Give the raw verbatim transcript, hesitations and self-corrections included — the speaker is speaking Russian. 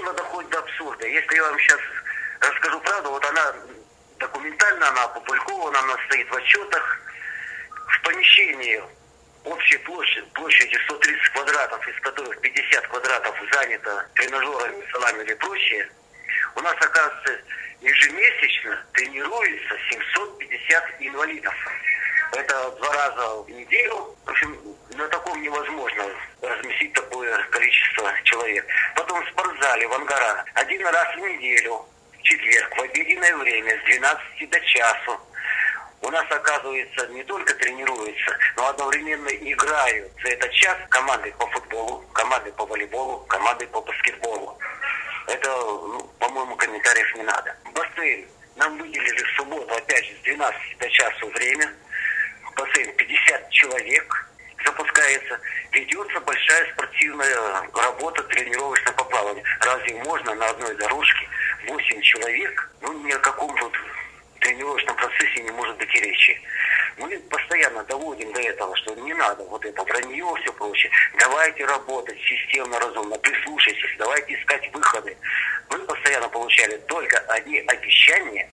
дело доходит до абсурда. Если я вам сейчас расскажу правду, вот она документально, она опубликована, она стоит в отчетах. В помещении общей площади, площадью сто тридцать квадратов, из которых пятьдесят квадратов занято тренажерами, салами или прочее, у нас, оказывается, ежемесячно тренируется семьсот пятьдесят инвалидов. Это два раза в неделю. В общем, на таком невозможно разместить такое количество человек. Потом в спортзале в Ангара один раз в неделю, в четверг, в обеденное время, с двенадцати до часу. У нас, оказывается, не только тренируются, но одновременно играют за этот час команды по футболу, команды по волейболу, команды по баскетболу. Это, ну, по-моему, комментариев не надо. Бассейн нам выделили в субботу, опять же, с двенадцати до часу время. Бассейн пятьдесят человек запускается. Ведется большая спортивная работа, тренировочное по плаванию. Разве можно на одной дорожке восемь человек? Ну, ни о каком тут тренировочном процессе не может быть и речи. Мы постоянно доводим до этого, что не надо вот это вранье, все прочее. Давайте работать системно, разумно, прислушайтесь, давайте искать выходы. Вы постоянно получали только одни обещания,